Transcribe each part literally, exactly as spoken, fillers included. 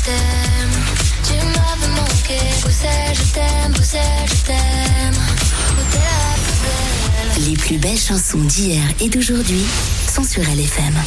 t'aime. Tu m'avais manqué. Bruxelles, je t'aime. Bruxelles, je t'aime. Où t'es la plus belle. Les plus belles chansons d'hier et d'aujourd'hui sont sur L F M.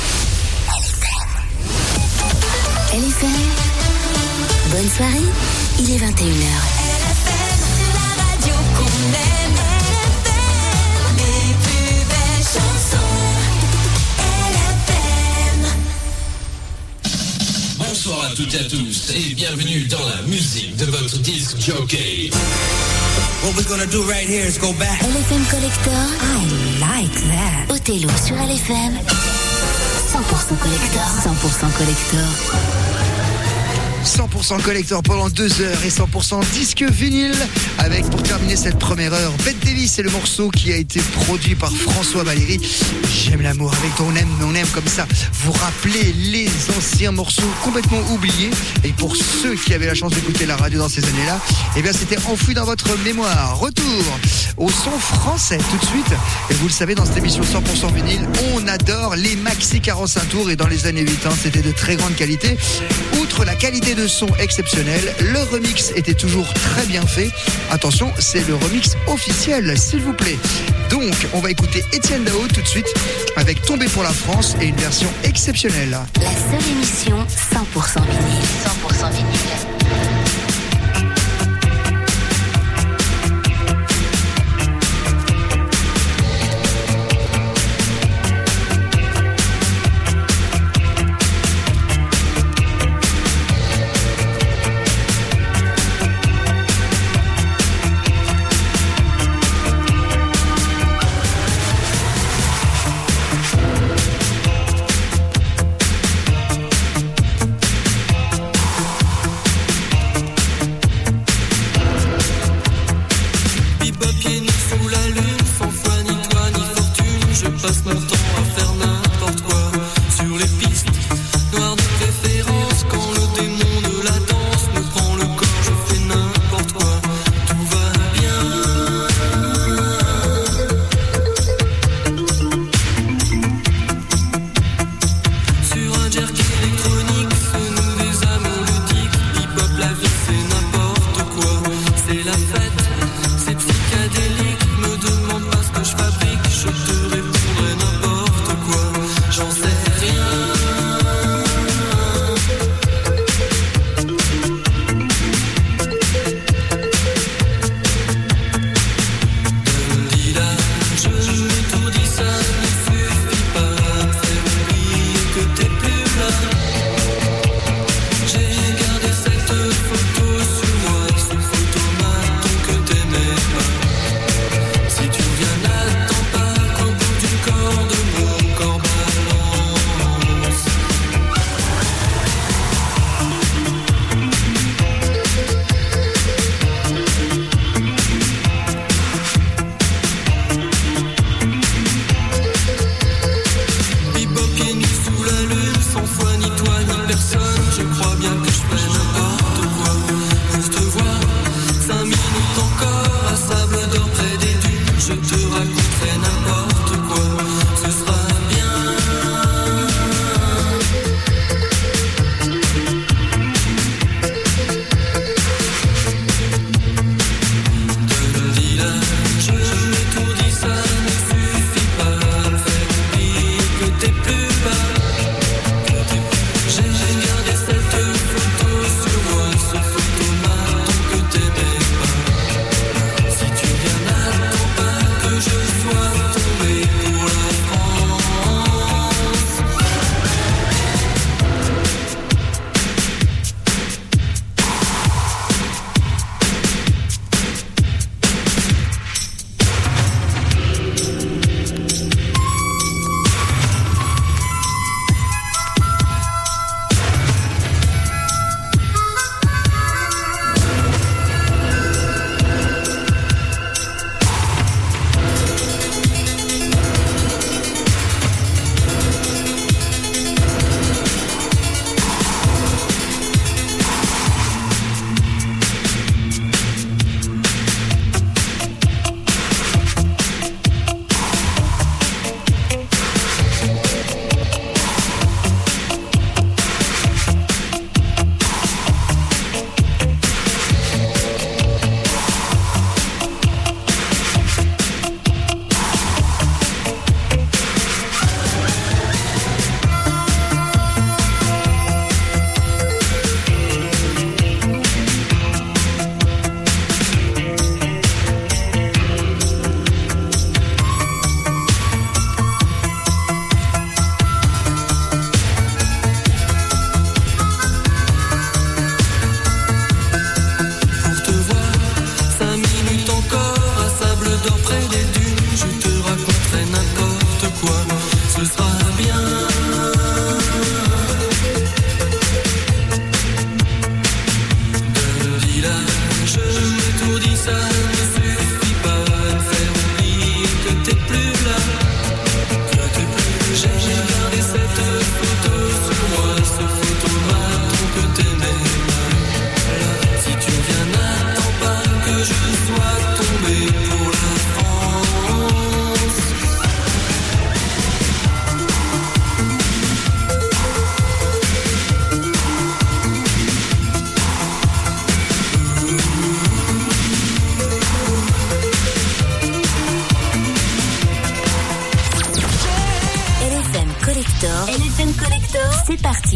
L F M. Bonne soirée, il est vingt et une heures. L F M, la radio qu'on aime. L F M, les plus belles chansons. L F M. Bonsoir à toutes et à tous et bienvenue dans la musique de votre disque jockey. What we're gonna do right here is go back. L F M Collector, I like that. Othello sur L F M. cent pour cent collector. cent pour cent collector. cent pour cent collector pendant deux heures et cent pour cent disque vinyle avec pour terminer cette première heure Bette Davis, c'est le morceau qui a été produit par François Valéry. J'aime l'amour avec toi, on aime, on aime comme ça vous rappeler les anciens morceaux complètement oubliés, et pour ceux qui avaient la chance d'écouter la radio dans ces années-là, eh bien c'était enfoui dans votre mémoire. Retour au son français tout de suite, et vous le savez, dans cette émission cent pour cent vinyle, on adore les maxi quarante-cinq tours, et dans les années quatre-vingt, c'était de très grande qualité. Outre la qualité de son exceptionnel, le remix était toujours très bien fait. Attention, c'est le remix officiel, s'il vous plaît. Donc, on va écouter Étienne Dao tout de suite avec Tomber pour la France et une version exceptionnelle. La seule émission cent pour cent vinyle. cent pour cent vinyle.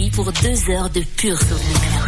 reparti pour deux heures de pur souvenirs.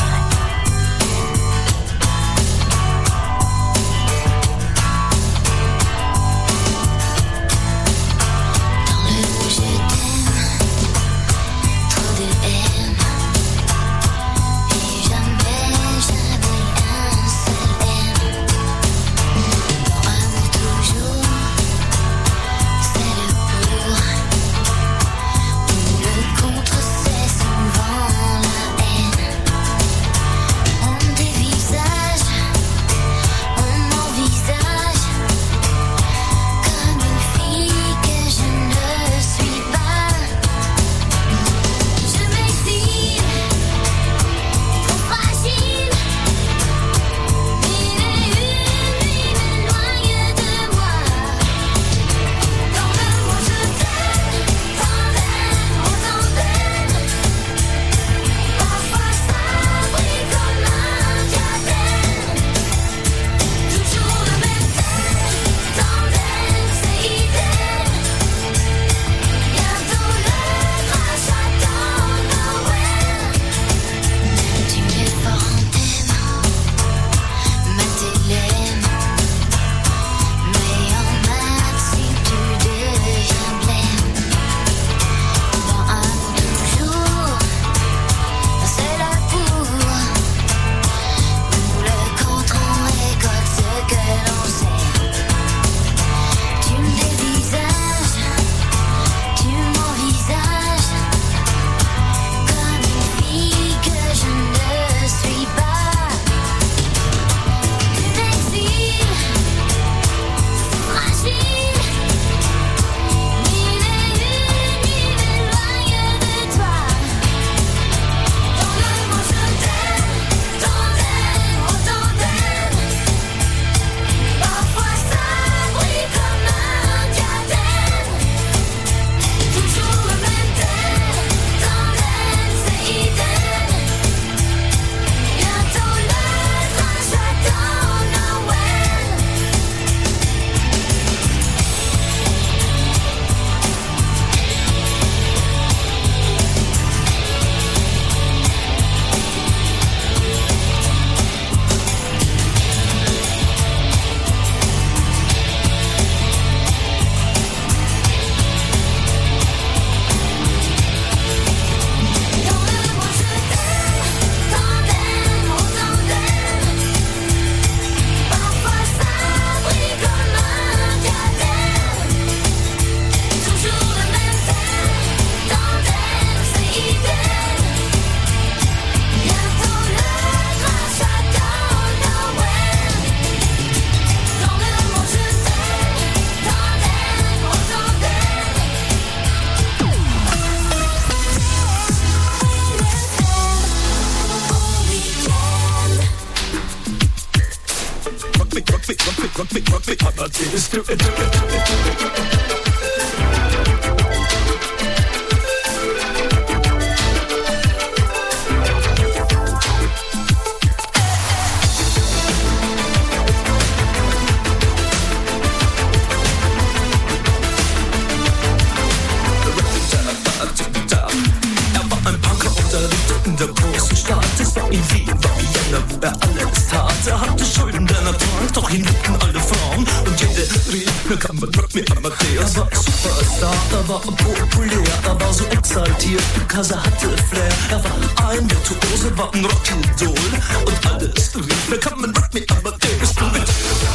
Er hatte Flair, er war ein Virtuose, war ein Rockidol und alles rief, willkommen, rock me, Amadeus, du mit.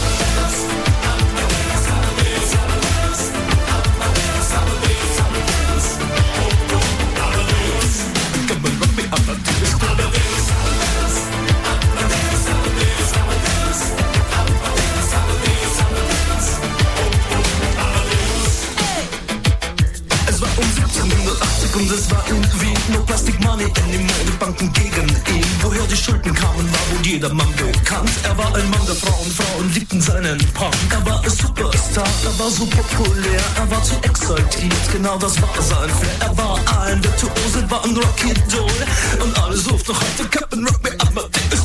Und es war irgendwie nur Plastic Money anymore, die Banken gegen ihn. Woher die Schulden kamen, war wohl jedermann bekannt. Er war ein Mann der Frauen, Frauen liebten seinen Punk. Er war ein Superstar, er war so populär, er war zu exaltiert, genau das war sein Flair. Er war ein Virtuose, war ein Rockidol und alle suchten noch heute Captain Rock me Amadeus.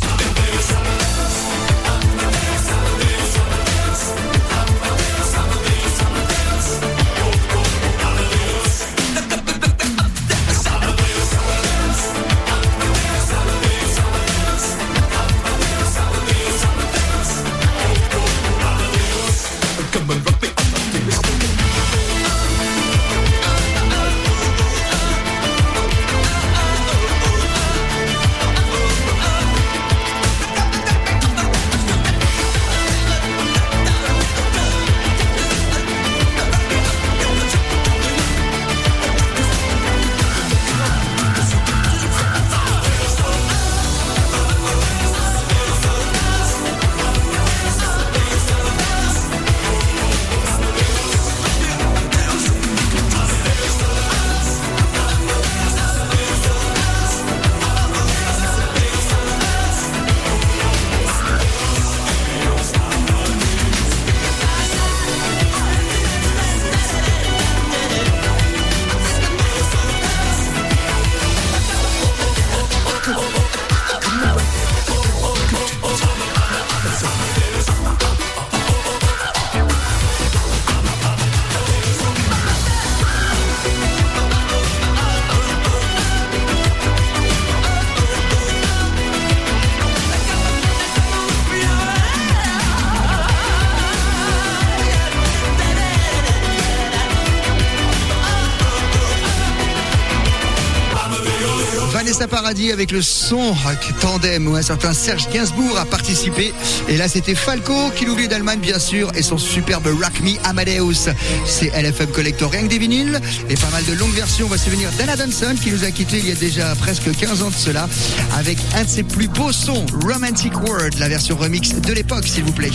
Vanessa Paradis avec le son tandem où un certain Serge Gainsbourg a participé. Et là, c'était Falco qui l'oublie d'Allemagne, bien sûr, et son superbe Rock Me Amadeus. C'est L F M Collector, rien que des vinyles et pas mal de longues versions. On va se souvenir d'Anna Johnson qui nous a quittés il y a déjà presque quinze ans de cela avec un de ses plus beaux sons, Romantic World, la version remix de l'époque, s'il vous plaît.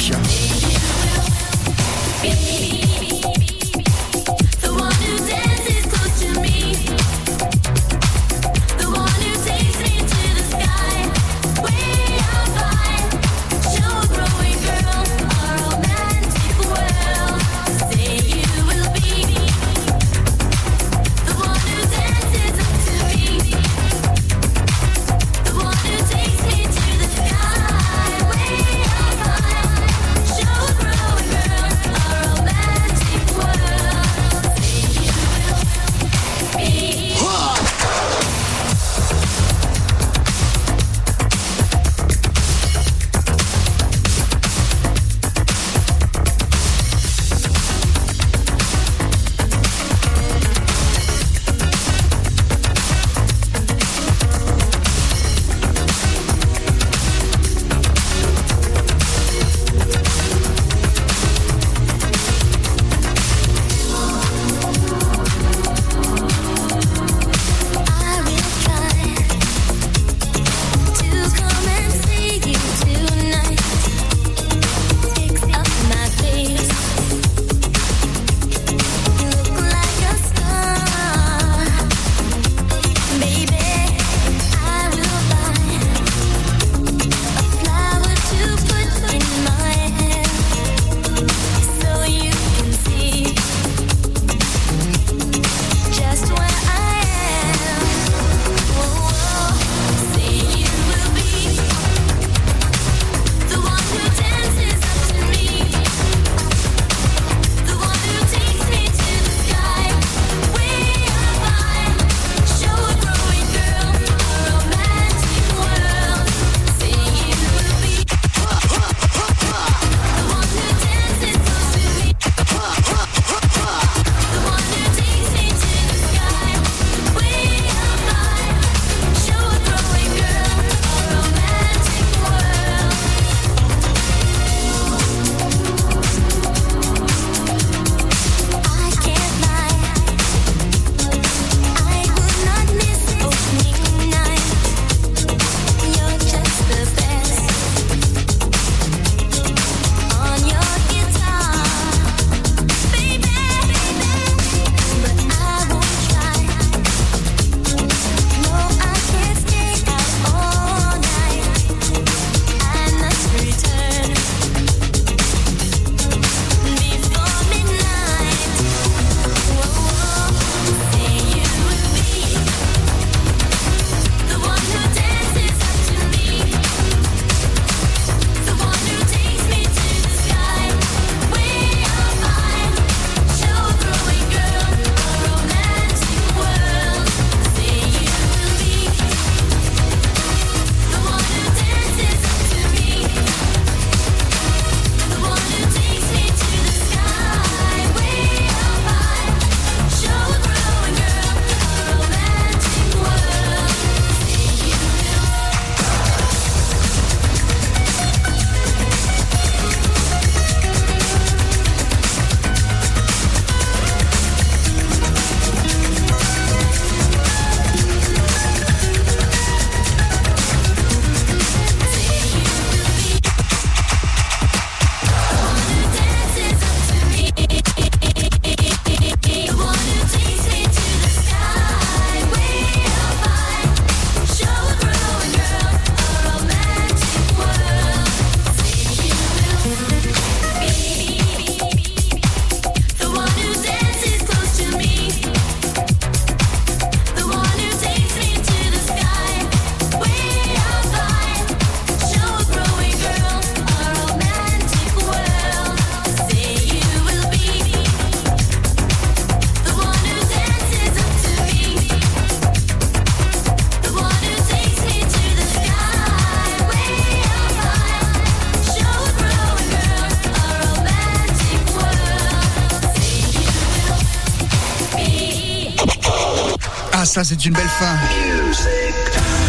Ah, ça, c'est une belle fin.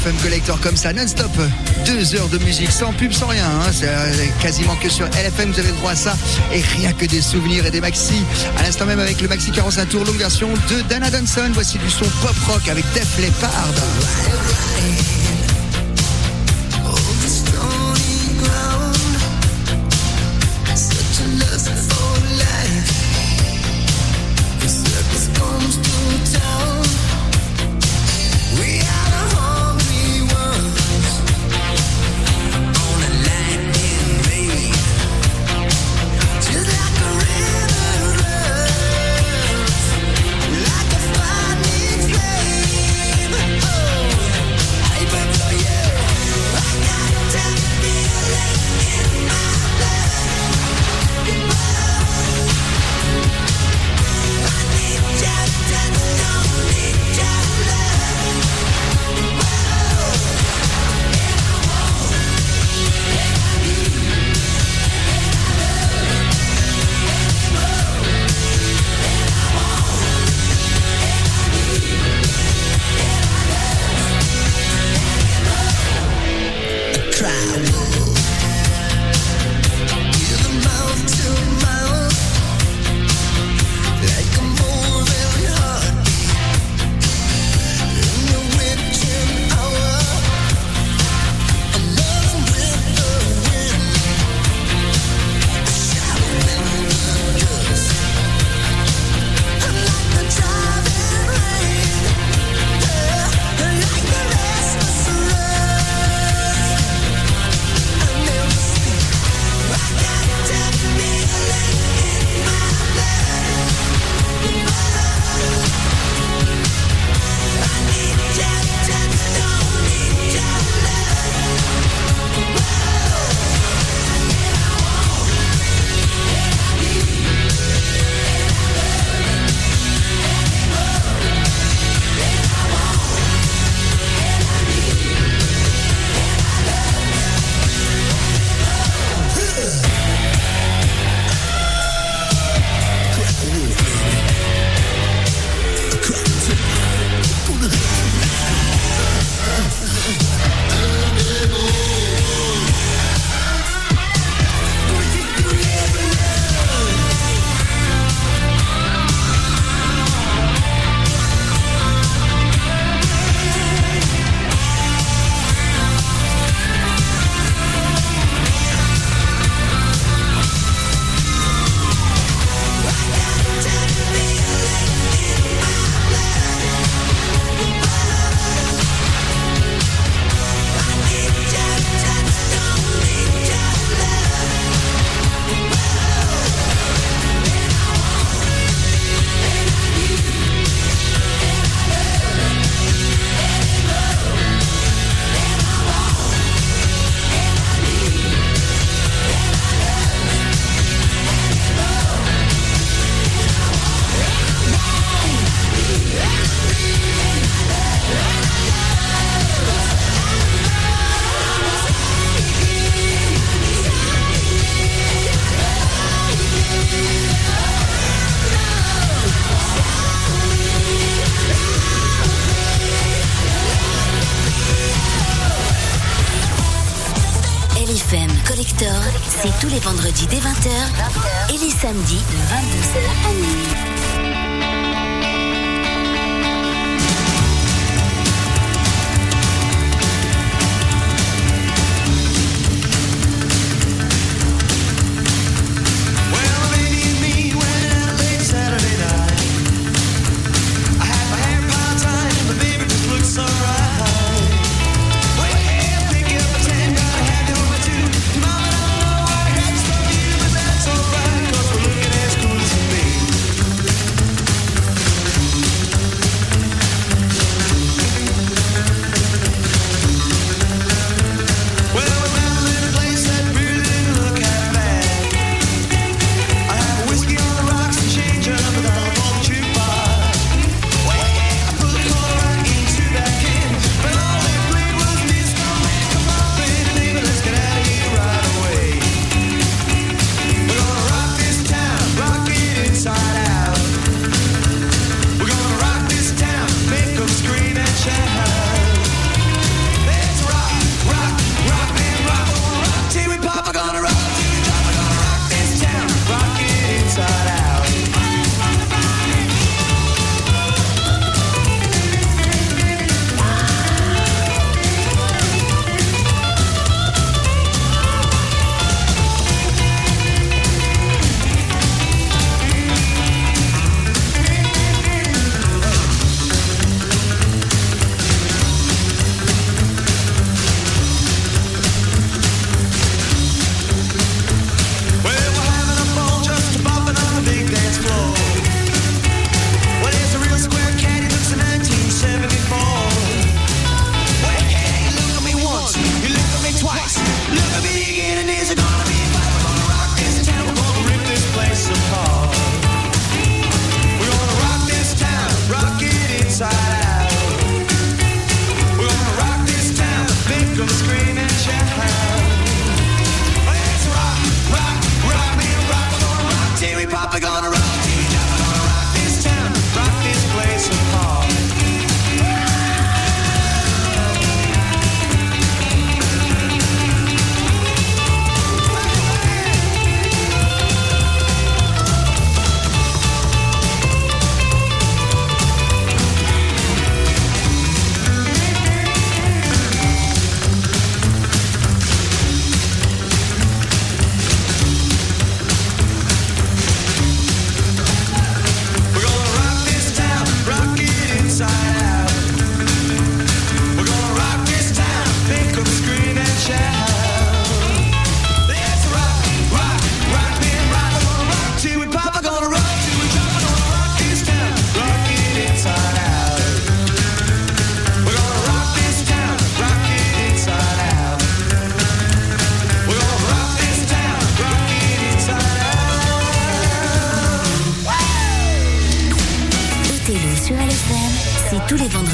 F M Collector comme ça, non-stop. Deux heures de musique, sans pub, sans rien. Hein. C'est quasiment que sur L F M, vous avez le droit à ça. Et rien que des souvenirs et des maxi. À l'instant même avec le maxi quarante-cinq tours, longue version de Dana Johnson. Voici du son pop rock avec Def Leppard. Collector, c'est tous les vendredis dès vingt heures et les samedis de vingt-deux heures à minuit. Alright, 'cause we're looking as good as me.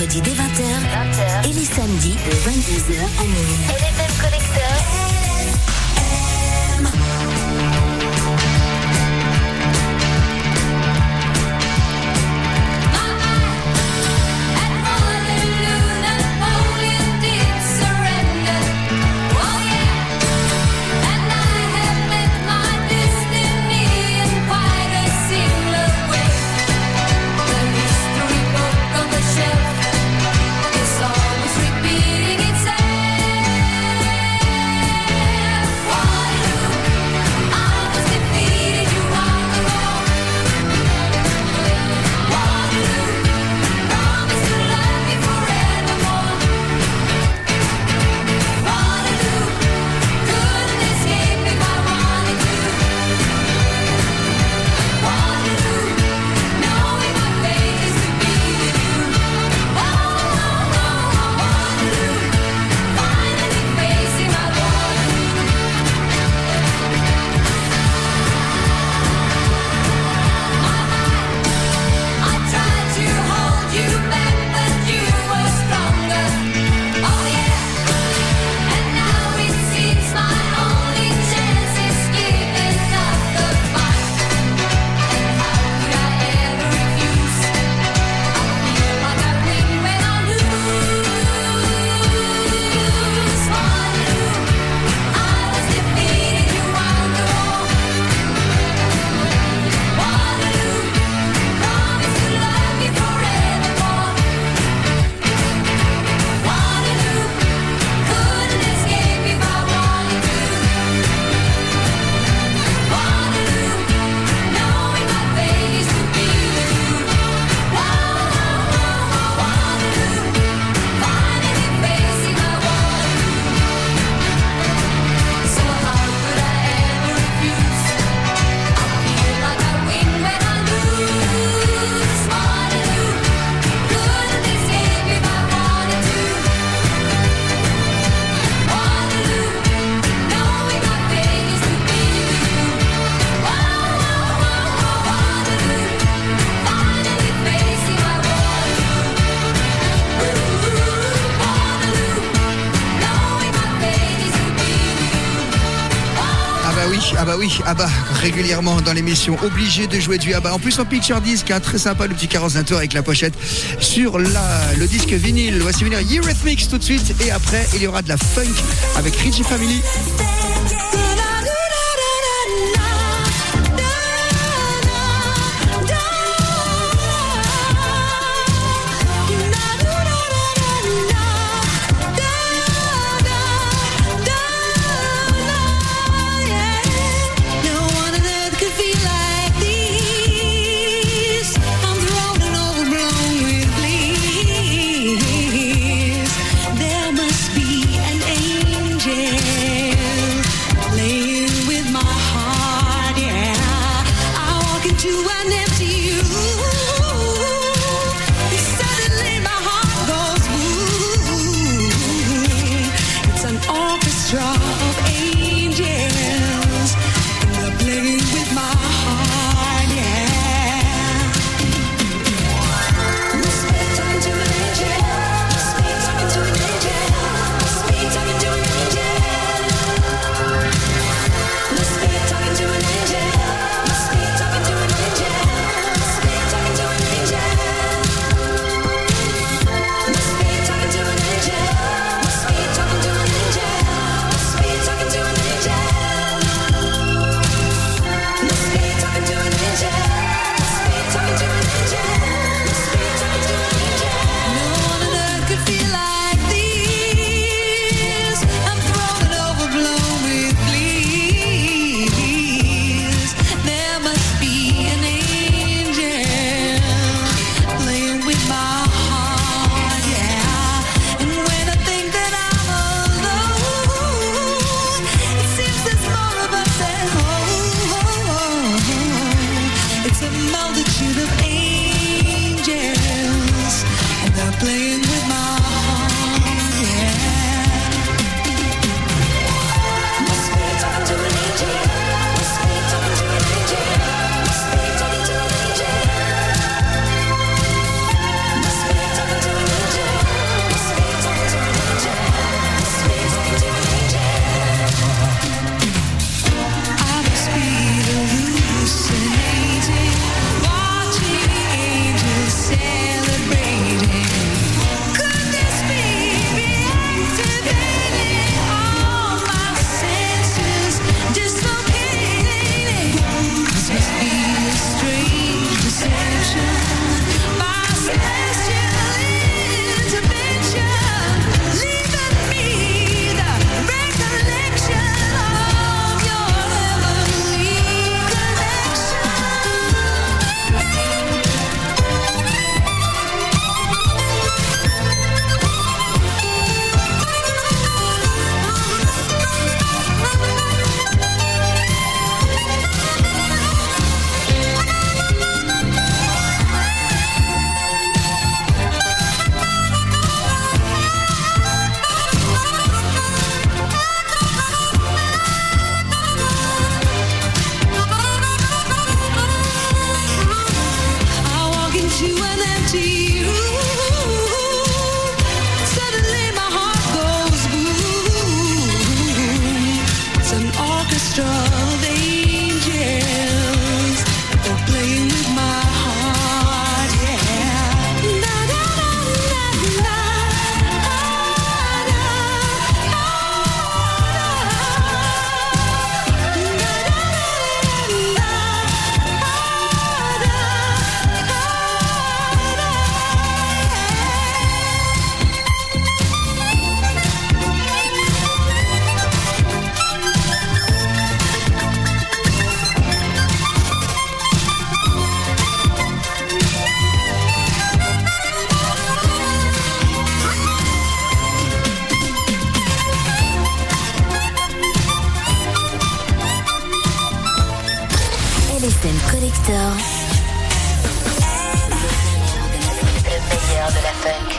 vendredis dès vingt heures et les samedis de vingt-deux heures à minuit. L F M Collector. Ah bah oui, ah bah régulièrement dans l'émission, obligé de jouer du Abba. En plus en picture disc, hein, très sympa le petit quarante-cinq tours avec la pochette sur la, le disque vinyle. Voici venir Eurythmics tout de suite et après il y aura de la funk avec Richie Family. There must be an angel of angels for playing with my heart, yeah. Na na na na na, L F M Collector. Le meilleur de la funk.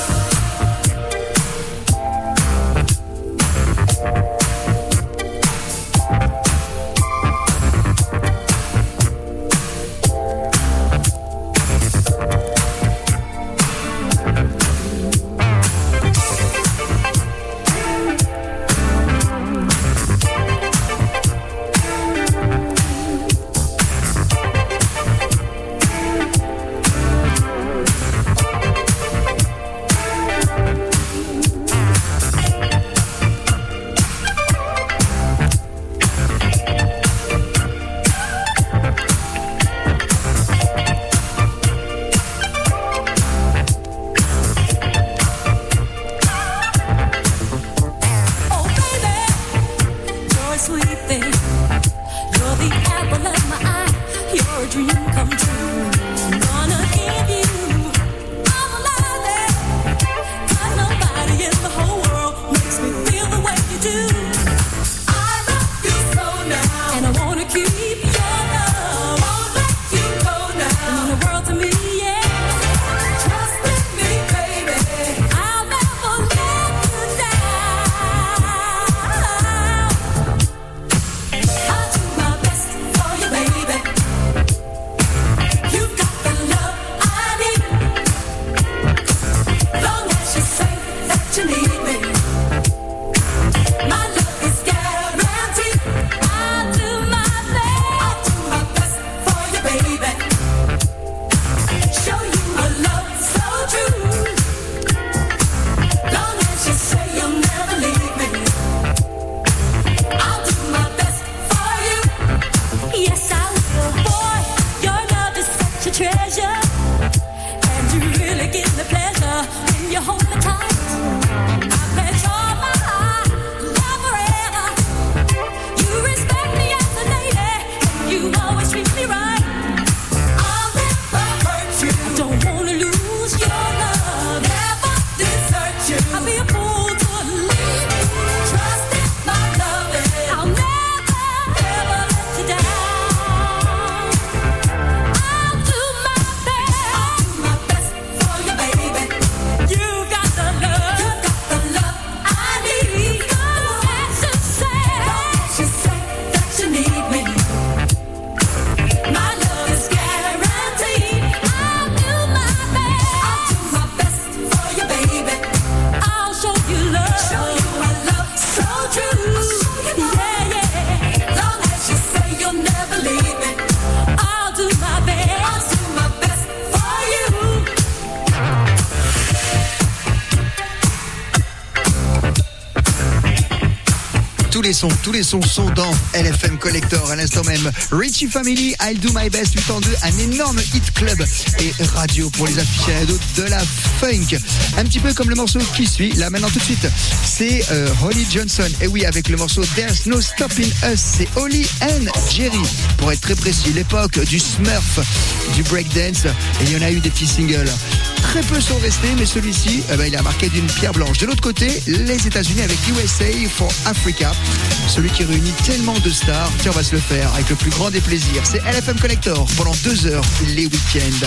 Tous les sons, tous les sons sont dans L F M Collector. À l'instant même, Richie Family, I'll Do My Best, huit en deux, un énorme hit club et radio pour les aficionados de la funk. Un petit peu comme le morceau qui suit, là maintenant tout de suite, c'est euh, Holly Johnson. Et oui, avec le morceau There's No Stopping Us, c'est Holly and Jerry, pour être très précis, l'époque du Smurf, du breakdance, et il y en a eu des petits singles. Très peu sont restés, mais celui-ci, eh ben, il a marqué d'une pierre blanche. De l'autre côté, les États-Unis avec U S A for Africa, celui qui réunit tellement de stars. Tiens, on va se le faire avec le plus grand des plaisirs. C'est L F M Collector pendant deux heures les week-ends.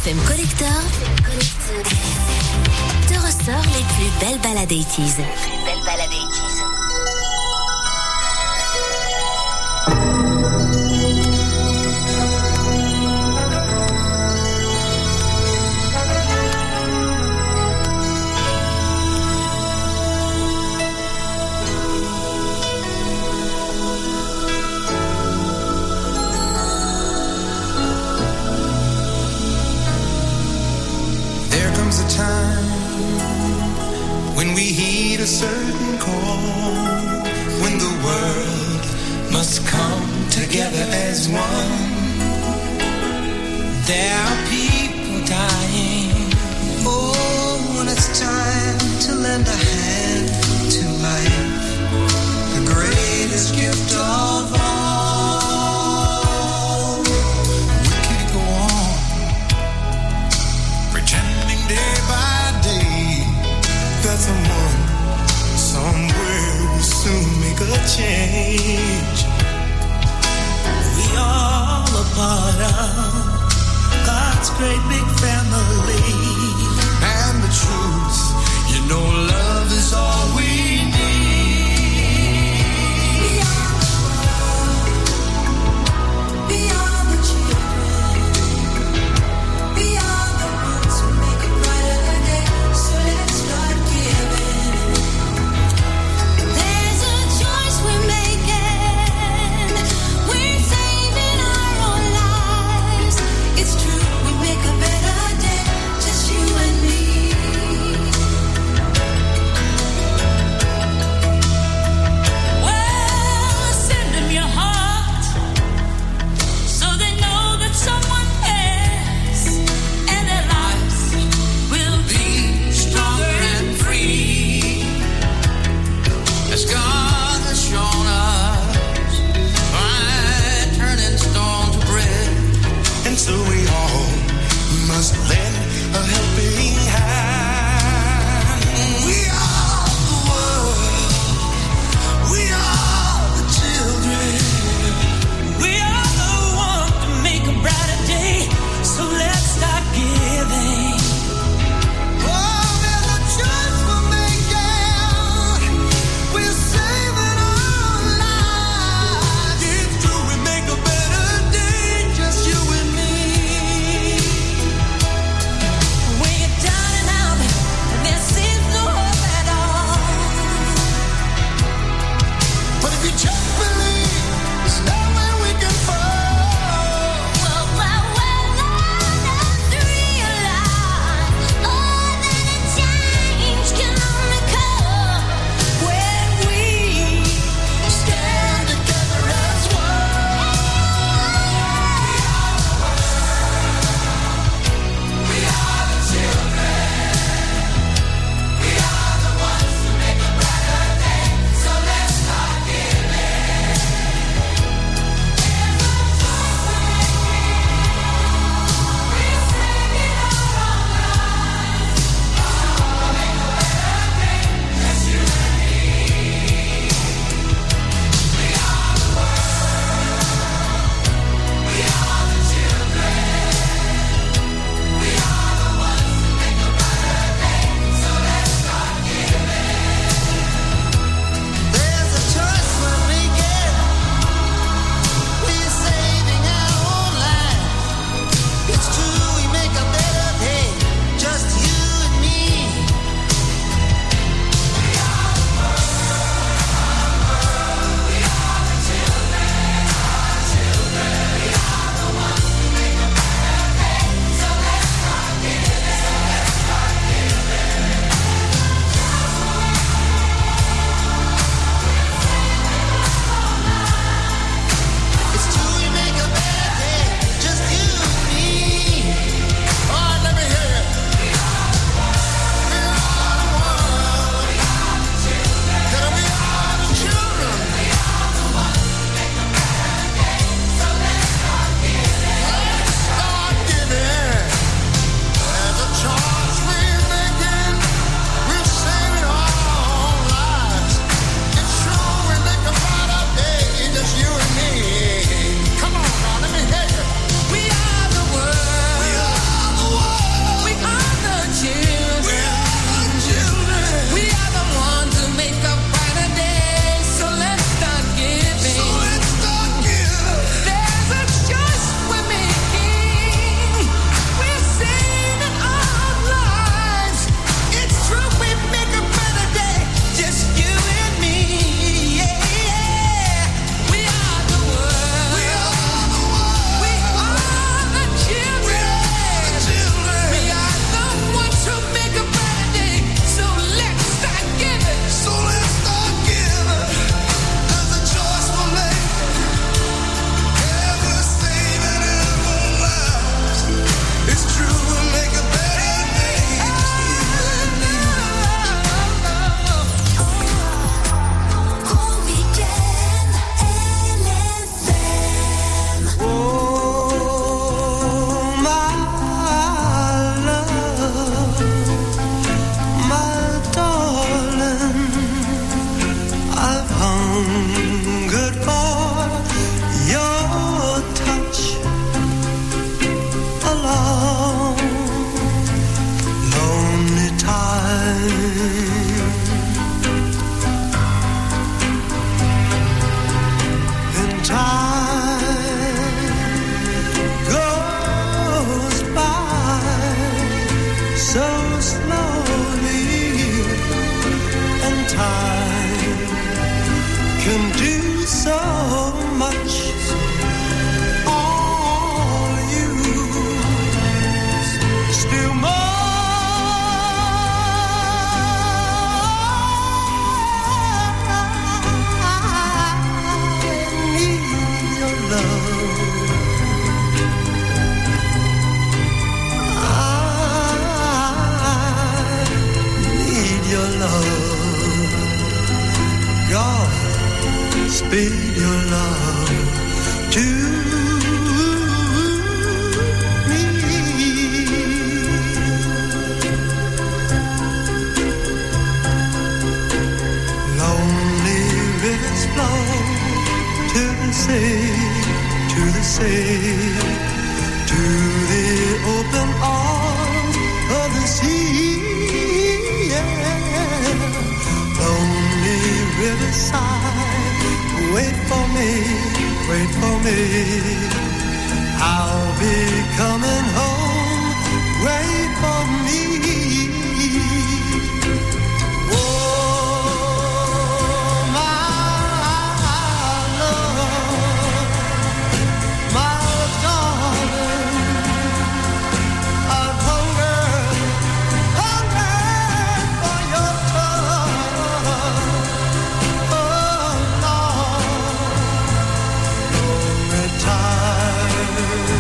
F M Collector te ressort les plus belles balades eighties. Belles balades eighties. When we heed a certain call, when the world must come together as one, there are people dying. Oh, when it's time to lend a hand to life, the greatest gift of all. We can't go on pretending day by day that someone somewhere will soon make a change. We all a part of God's great big family. And the truth, you know, love is all we need. We are the world. We are the children. We are the ones who make a brighter day. So let's start giving. There's a choice we're making. We're saving our own lives. It's true, we make a better day, just you and me. Well, send them your heart, so they know that someone cares, and their lives will be stronger and free. As God has shown us by turning stone to bread. And so we all must lend a helping hand. We are the world. We are the children. We are the one to make a brighter day, so let's start giving. Oh, there's a choice we're making. We're saving our lives. It's true, we make a better day, just you and me. When you're down time. Wait for me, wait for me. I'll be coming home. Wait for me. Oh, my love, my darling, I've hungered, hungered for your touch. Oh, Lord, lonely time.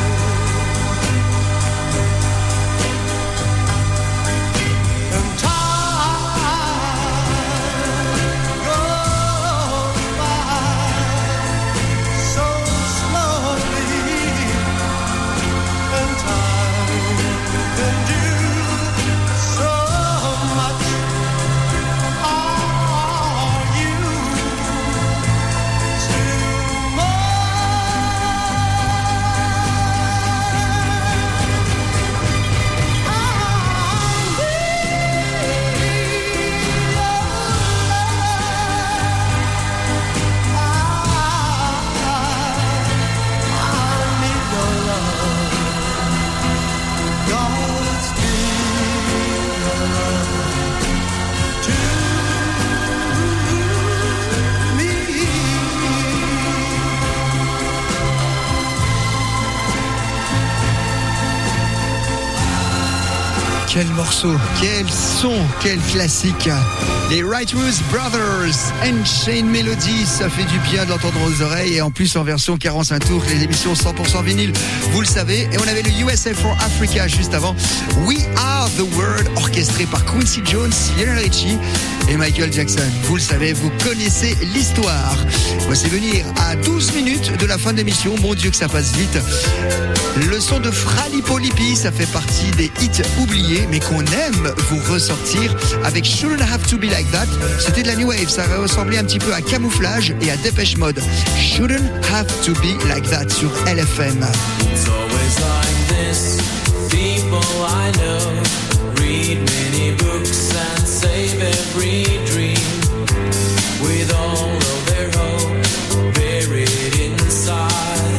Quel morceau, quel son, quel classique. Les Righteous Brothers, Unchained Melody, ça fait du bien de l'entendre aux oreilles et en plus en version quarante-cinq tours, les émissions cent pour cent vinyle, vous le savez. Et on avait le U S A for Africa juste avant. We Are the World, orchestré par Quincy Jones, Lionel Richie et Michael Jackson. Vous le savez, vous connaissez l'histoire. Voici venir à douze minutes de la fin de l'émission. Mon Dieu que ça passe vite. Le son de Fralipolipi, ça fait partie des hits oubliés, mais qu'on aime vous ressortir avec Shouldn't Have to Be Like That. C'était de la New Wave, ça ressemblait un petit peu à Camouflage et à Dépêche Mode. Shouldn't Have to Be Like That sur L F M. It's always like this. People I know read many books and save every dream with all of their hope buried inside.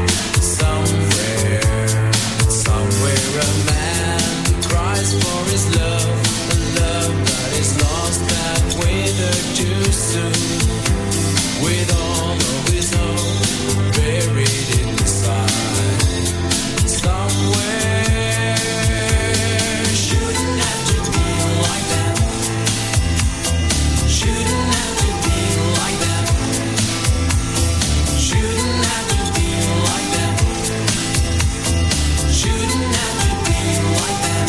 Somewhere, somewhere a man cries for his love, a love that is lost and withered too soon. With all of his hope buried inside. Somewhere shouldn't have to be like that. Shouldn't have to be like that. Shouldn't have to be like that. Shouldn't have to be like that.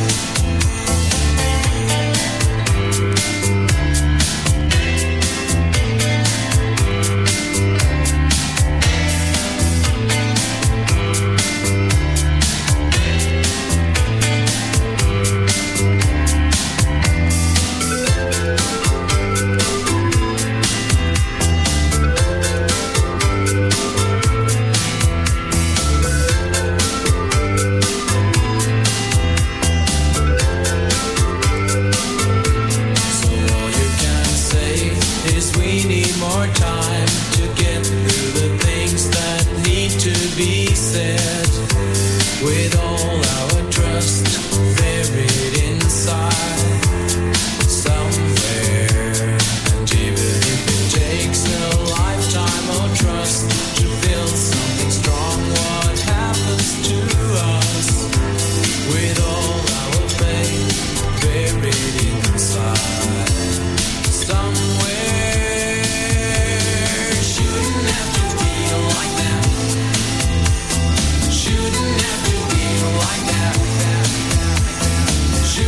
So all you can say is we need more time to get through the things that need to be said. With all our trust buried inside somewhere. And even if it takes a lifetime of trust to build something strong, what happens to us? With all our faith buried inside somewhere. Shouldn't have to be like that. Shouldn't have to be like that.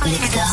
Collector.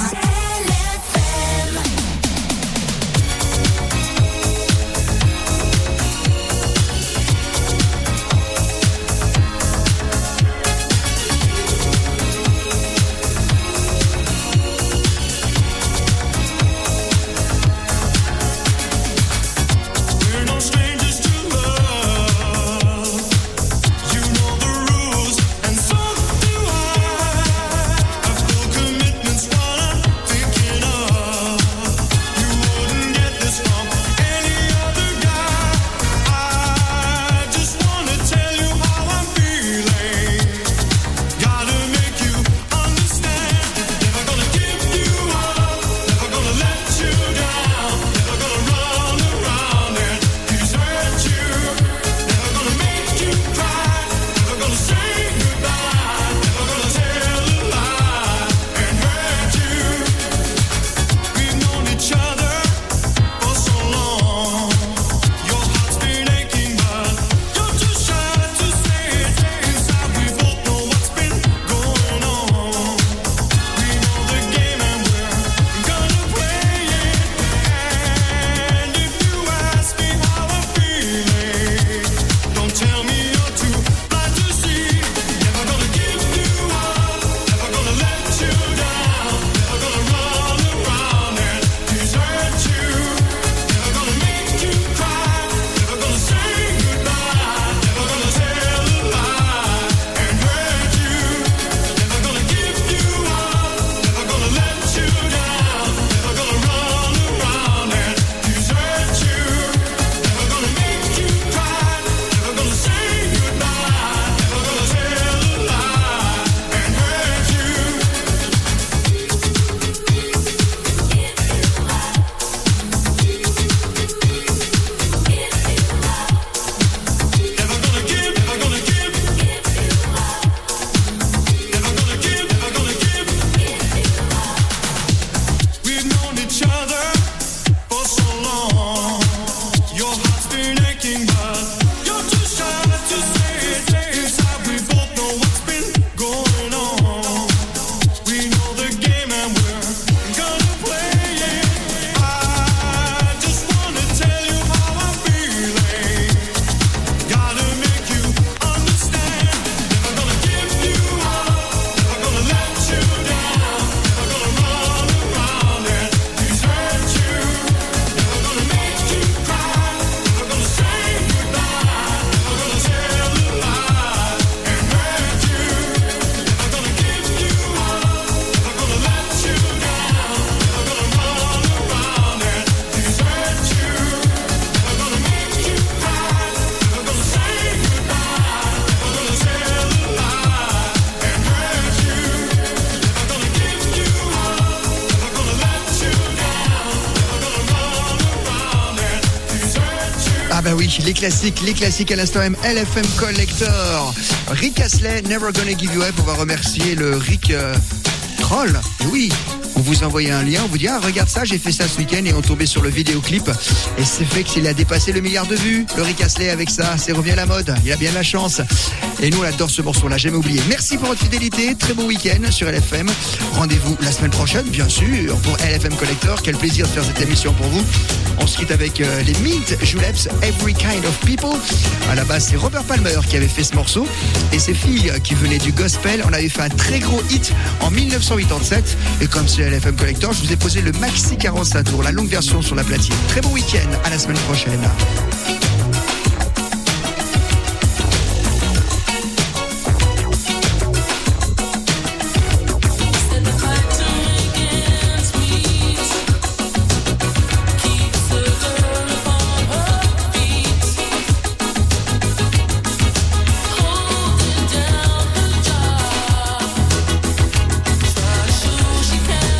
We're no strangers to love. You know the rules, and so do I. I've full commitments, what I'm thinking of. You wouldn't get this from any other guy. I just wanna tell you how I'm feeling. Gotta make you understand. Never gonna give you up. Never gonna let you down. Never gonna run around and desert you. Never gonna make you cry. Never gonna say goodbye. Never gonna tell a lie and hurt you. We've known each other for so long. Your heart's been aching, but you're too shy to say it. Inside we both know what's been going on. We know the game and we're gonna play it. And if you ask me how I'm feeling, don't tell me you're too blind to see. Never gonna give you up. Never gonna let you down. Never gonna run around and desert you. Never gonna make you cry. Never gonna say goodbye. Never gonna tell a lie and hurt you. Never gonna give you up. Never gonna let you down. Never gonna run around and desert you. Never gonna make you cry. Never gonna say goodbye. Never gonna tell a lie and hurt you. Never gonna give, never gonna give. Never gonna give, never gonna give. We've known each other for so long. Your heart's been aching, but you're too shy to say it. Inside we both know what's been going on. We know the game and we're gonna play it. I just wanna tell you how I'm feeling. Gotta make you understand. Never gonna give you up. Never gonna let you down. Never gonna run around and desert you. Never gonna make you cry. Never gonna say goodbye. Never gonna tell a lie and hurt you. Never gonna give you up. Never gonna let you down. Never gonna run around and desert you. Never gonna make you cry. Never gonna say goodbye. Never gonna tell a lie and hurt you. Never gonna give you up. Never gonna let you down. Never gonna run around and desert you. Ah bah oui, les classiques, les classiques à l'instant même, L F M Collector. Rick Astley, Never Gonna Give You Up. On va remercier le Rick euh, Troll. Et oui, on vous envoyait un lien, on vous dit ah regarde ça, j'ai fait ça ce week-end et on tombait sur le vidéoclip et c'est fait qu'il a dépassé le milliard de vues. Le Rick Astley avec ça, c'est revenu à la mode. Il a bien de la chance. Et nous on adore ce morceau, on l'a jamais oublié. Merci pour votre fidélité, très bon week-end sur L F M. Rendez-vous la semaine prochaine, bien sûr, pour L F M Collector. Quel plaisir de faire cette émission pour vous. On se quitte avec euh, les Mint Juleps, Every Kind of People. À la base, c'est Robert Palmer qui avait fait ce morceau et ses filles qui venaient du gospel. On avait fait un très gros hit en dix-neuf cent quatre-vingt-sept. Et comme c'est L F M Collector, je vous ai posé le maxi quarante-cinq tours, la longue version sur la platine. Très bon week-end, à la semaine prochaine.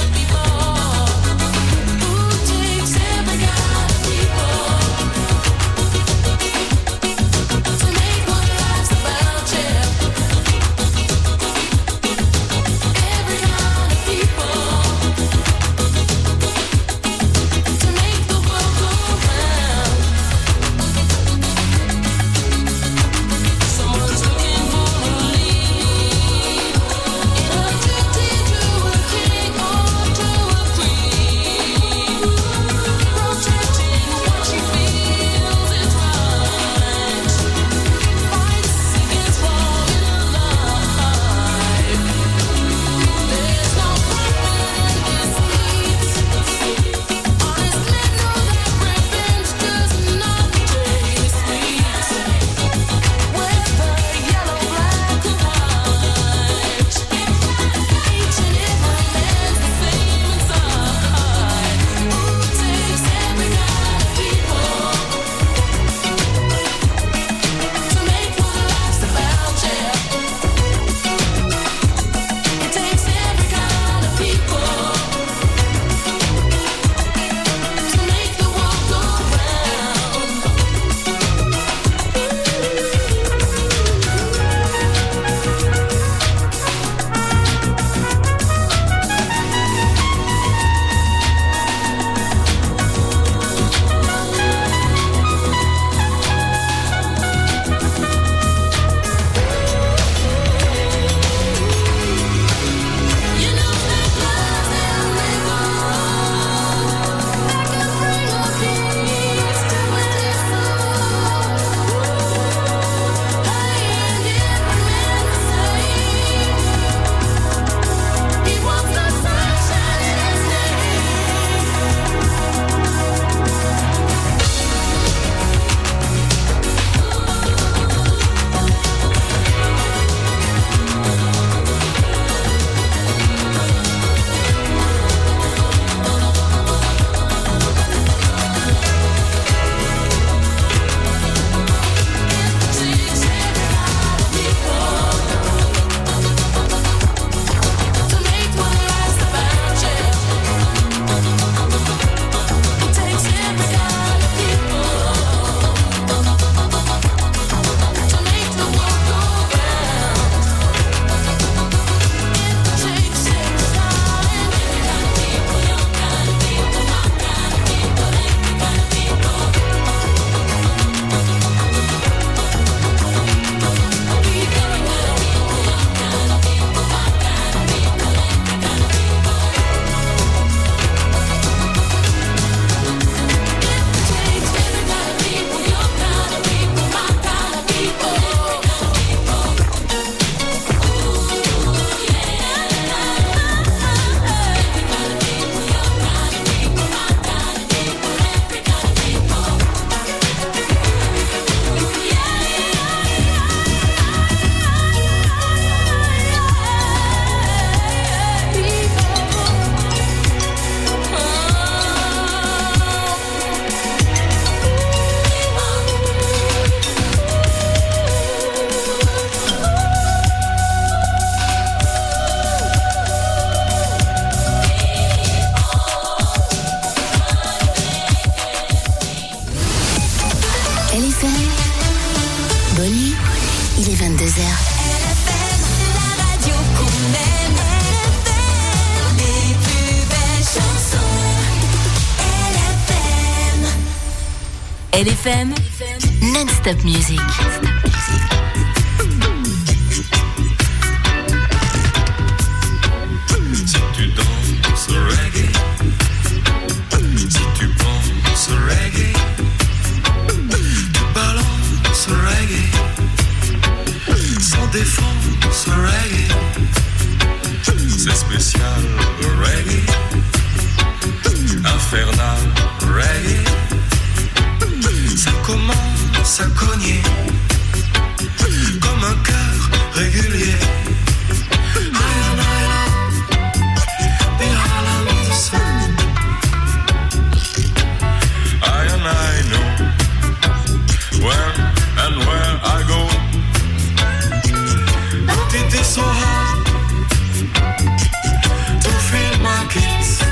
Who takes every kind of people? L F M. Bonne nuit, il est vingt-deux heures. L F M, la radio qu'on aime. L F M, les plus belles chansons. L F M. L F M, non-stop music. Si tu danses reggae, si tu penses reggae, tu balances reggae, sans défense reggae, c'est spécial reggae, infernal reggae, ça commence à cogner, comme un cœur régulier. I and I know when and where I go. But it is so hard to feel my kids.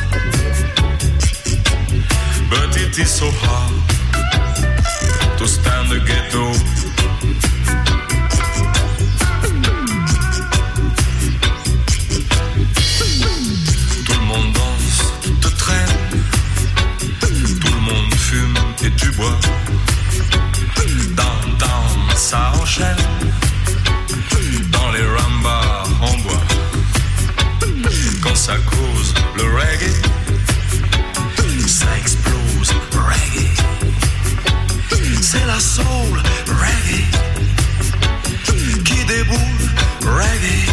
But it is so hard to stand the ghetto. Tout le monde danse, tout te traîne. Tout le monde fume et tu bois. Downtown, ça enchaîne. Dans les rambas en bois. Quand ça cause le reggae, ça explose reggae. C'est la soul reggae qui déboule reggae.